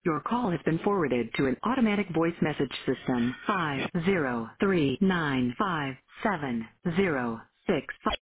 Your call has been forwarded to an automatic voice message system. 503957065.